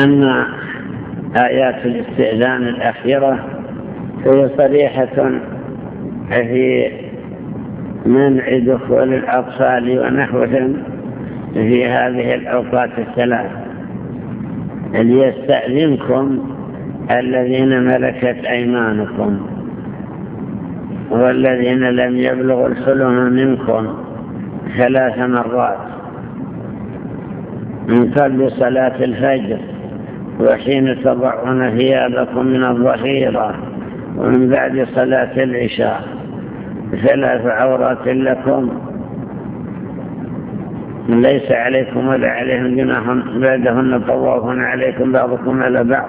أن آيات الاستئذان الأخيرة هي صريحة في منع دخول الأطفال ونحوهم في هذه الأوقات الثلاث. ليستأذنكم الذين ملكت أيمانكم والذين لم يبلغوا الحلم منكم 3 مرات من قبل صلاة الفجر وحين تضعون ثيابكم من الظهيرة ومن بعد صلاة العشاء 3 عورات لكم ليس عليكم ولا عليهم جناح بعدهن طواف عليكم بعضكم على بعض.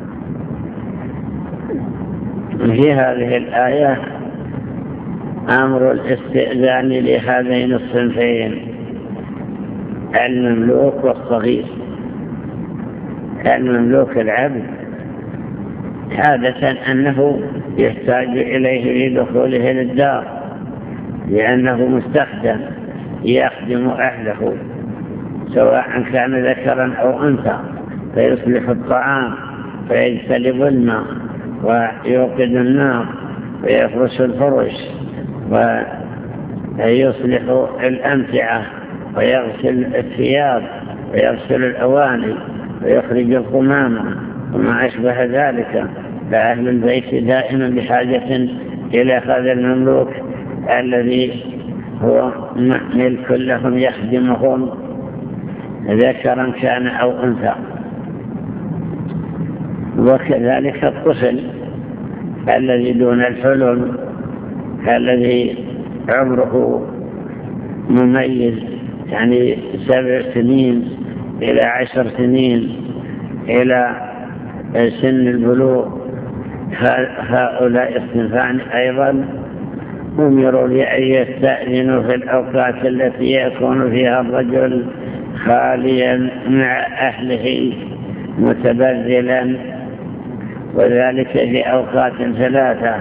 في هذه الآية أمر الاستئذان لهذين الصنفين المملوك والصغير. المملوك العبد عادة أنه يحتاج إليه في دخوله للدار لأنه مستخدم يخدم أهله سواء كان ذكرا أو أنثى فيصلح الطعام ويجتلب الماء ويوقد النار ويفرش الفرش ويصلح الأمتعة ويغسل الثياب ويغسل الأواني ويخرج القمامة وما أشبه ذلك. فأهل البيت دائما بحاجة إلى هذا المملوك الذي هو ملك لهم يخدمهم ذكرا كان أو أنثى. وكذلك الطفل الذي دون الحلم الذي عمره مميز يعني 7 سنين إلى 10 سنين إلى سن البلوغ. هؤلاء الصنفان أيضا أمروا بأن يستأذنوا في الأوقات التي يكون فيها الرجل خاليا مع أهله متبذلا وذلك في أوقات 3.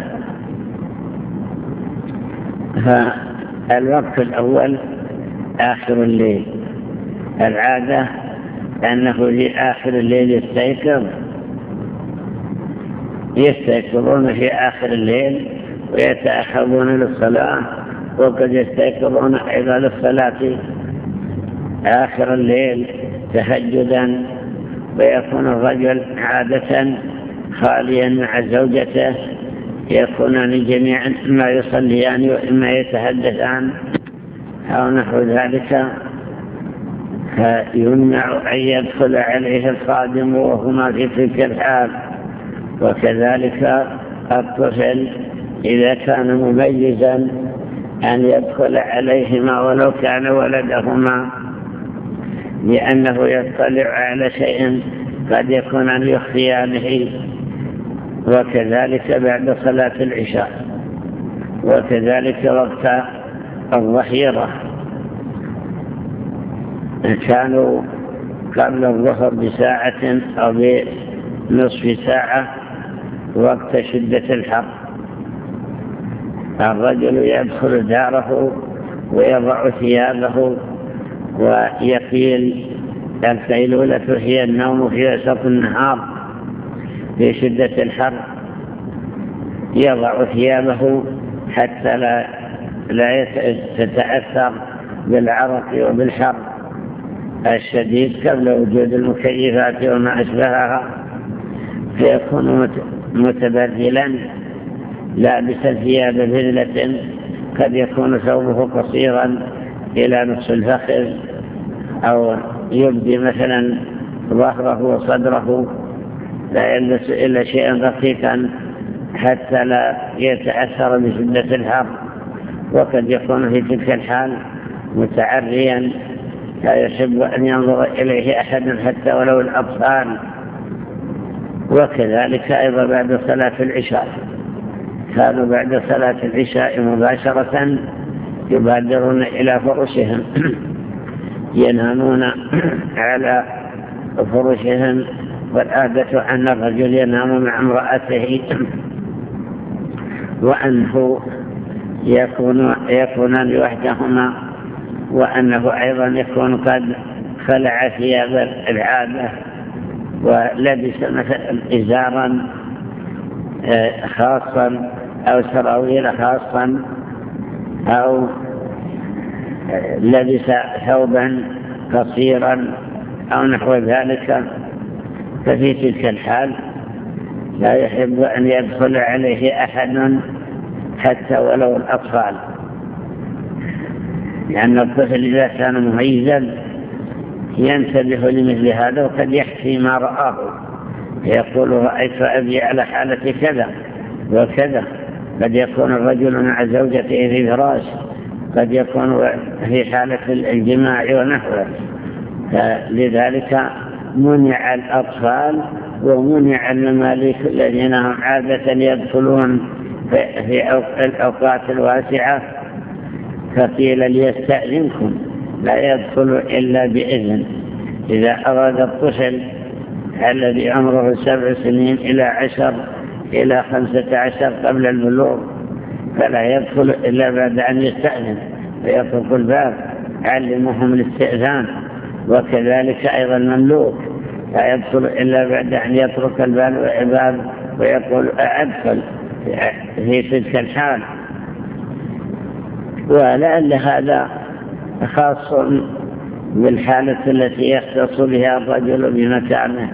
فالوقت الأول آخر الليل. العادة أنه في آخر الليل يستيقظون في آخر الليل ويتأخرون للصلاة وقد يستيقظون أيضا للصلاة آخر الليل تهجدا. ويكون الرجل عادة خاليا مع زوجته يكونان جميعا إما يصليان وإما يتحدثان أو نحو ذلك. فيمنع أن يدخل عليه الخادم وهما في تلك الحال. وكذلك الطفل إذا كان مميزا أن يدخل عليهما ولو كان ولدهما لأنه يطلع على شيء قد يكون أن يخفيانه. وكذلك بعد صلاة العشاء وكذلك وقت الظهيرة. كانوا قبل الظهر بساعة أو بنصف ساعة وقت شدة الحر الرجل يدخل داره ويضع ثيابه ويقيل. القيلولة هي النوم في وسط النهار في شدة الحر. يضع ثيابه حتى لا تتأثر بالعرق وبالحر الشديد قبل وجود المكيفات وما أشبهها. فيكون متبذلا لابس ثياب بذلة قد يكون ثوبه قصيرا إلى نصف الفخذ أو يبدي مثلا ظهره وصدره لا يلبس إلا شيئا رقيقا حتى لا يتأثر بشدة الحر. وقد يكون في تلك الحال متعريا لا يحب أن ينظر إليه أحد حتى ولو الأطفال. وكذلك أيضا بعد صلاة العشاء. كانوا بعد صلاة العشاء مباشرة يبادرون إلى فرشهم ينامون على فرشهم. والعادة أن الرجل ينام مع امرأته وأنه يكونان وحدهما وأنه أيضا يكون قد خلع ثياب العادة ولبس مثلا إزارا خاصا أو سراويل خاصا أو لبس ثوبا قصيرا أو نحو ذلك، ففي تلك الحال لا يحب أن يدخل عليه أحد حتى ولو الأطفال، لأن الطفل إذا كان مميزا ينتبه لمثل هذا وقد يحكي ما رآه، يقول رأيت أبي على حالة كذا وكذا. قد يكون الرجل مع زوجته في فراش، قد يكون في حالة الجماع ونحوه. لذلك منع الأطفال ومنع المماليك الذين هم عادة يدخلون في الأوقات الواسعة، فقيل ليستأذنكم، لا يدخل إلا بإذن. إذا أراد الطفل الذي عمره 7 سنين إلى 10 إلى 15 قبل البلوغ فلا يدخل إلا بعد أن يستأذن فيطرق الباب، علمهم الاستئذان. وكذلك أيضا المملوك لا يدخل إلا بعد أن يترك الباب ويقول أدخل في تلك الحال. ولعل هذا خاص بالحالة التي يختص بها الرجل بمكانه.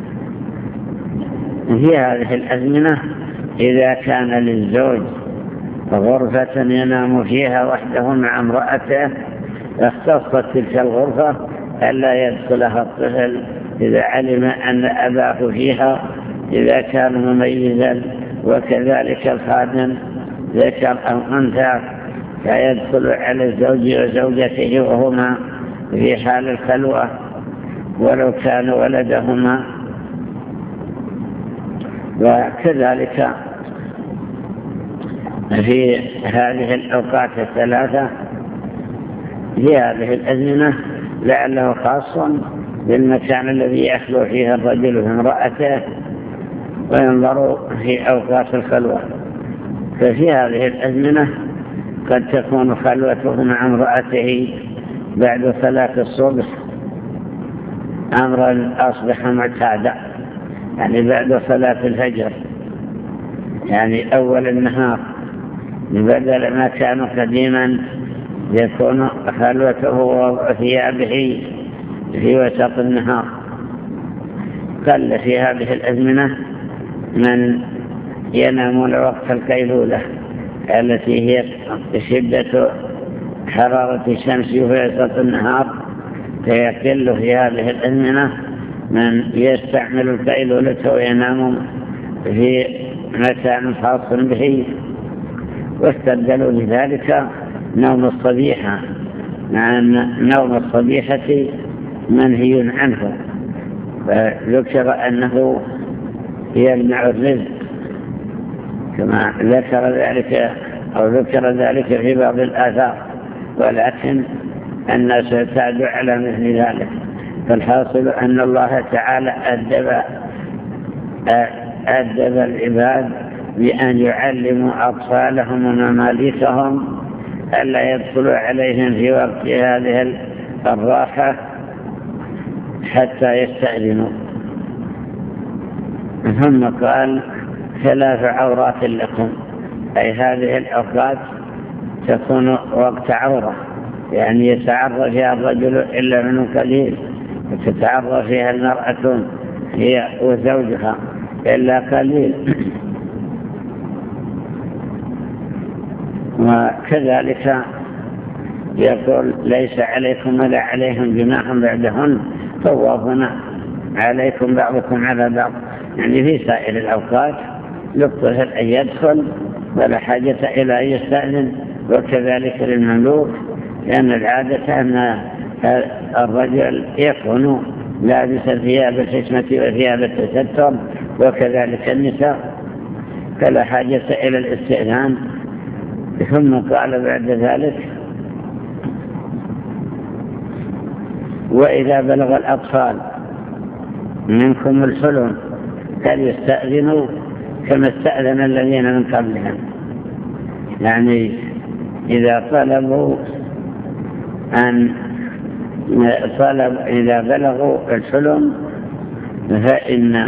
في هذه الأزمنة إذا كان للزوج غرفة ينام فيها وحده مع امرأته اختصت تلك الغرفة ألا يدخلها الطفل إذا علم أن أباه فيها إذا كان مميزا، وكذلك الخادم ذكر أو أنثى لا يدخل على الزوج وزوجته وهما في حال الخلوة ولو كان ولدهما. وكذلك في هذه الأوقات الثلاثة في هذه الأزمنة لعله خاص بالمكان الذي يخلو فيه الرجل وامرأته وينظر في أوقات الخلوة. ففي هذه الأزمنة قد تكون خلوته مع امرأته بعد صلاة الصبح أمرا أصبح معتادا، يعني بعد صلاة الفجر، يعني أول النهار، بدل ما كان قديما يكون خلوته وثيابه في وسط النهار. قل في هذه الأزمنة من ينامون وقت القيلولة التي هي شدة حرارة الشمس في وسط النهار، فيقل في هذه الأزمنة من يستعمل القيلولة وينام في مكان خاص به. واستبدلوا بذلك نوم الصبيحة، مع أن نوم الصبيحة منهي عنه، فذكر أنه يمنع الرزق كما ذكر ذلك في بعض الآثار، ولكن الناس اعتادوا على مثل ذلك. فالحاصل أن الله تعالى أدب العباد بأن يعلموا أطفالهم ومماليكهم ألا يدخلوا عليهم في وقت هذه الراحة حتى يستأذنوا. ثم قال 3 عورات لكم، أي هذه الأوقات تكون وقت عورة، يعني يتعرض فيها الرجل إلا من قليل، وتتعرض فيها المرأة هي وزوجها إلا قليل. وكذلك يقول ليس عليكم ولا عليهم جناح بعدهن طوافون عليكم بعضكم على بعض، يعني في سائر الأوقات للطفل أن يدخل ولا حاجة إلى أن يستأذن. وكذلك للمملوك، لأن العادة أن الرجل يكون لابس ثياب الحشمة وثياب التستر، وكذلك النساء، فلا حاجة إلى الاستئذان. ثم قال بعد ذلك وإذا بلغ الأطفال منكم الحلم فليستأذنوا كما استأذن الذين من قبلهم، يعني إذا طلبوا إذا بلغوا الحلم فإن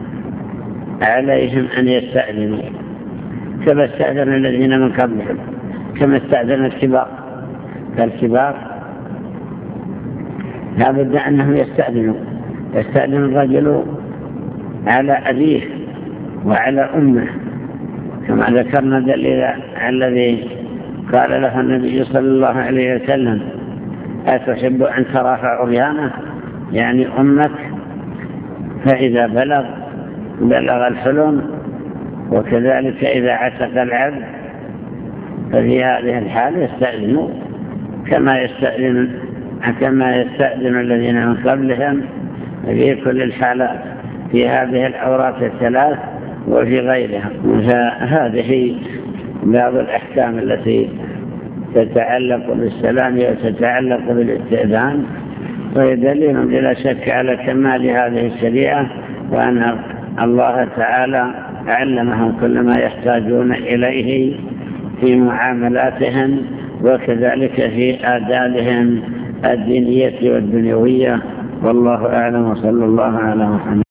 عليهم أن يستأذنوا كما استأذن الذين من قبلهم، كما استأذن الكبار. فالكبار لا بد أنهم يستأذن الرجل على أبيه وعلى أمه، كما ذكرنا دليل الذي قال له النبي صلى الله عليه وسلم: أتحب أن تراها عريانة؟ يعني أمك. فإذا بلغ الحلم، وكذلك إذا عتق العبد، ففي هذه الحال يستأذن كما يستأذن الذين من قبلهم في كل الحالات، في هذه الأوراق الثلاث وفي غيرها. فهذه بعض الأحكام التي تتعلق بالسلام وتتعلق بالاستئذان، وهي دليل بلا شك على كمال هذه الشريعة، وأن الله تعالى علمهم كل ما يحتاجون إليه في معاملاتهم، وكذلك في آدابهم الدينية والدنيوية. والله أعلم، وصلى الله على محمد.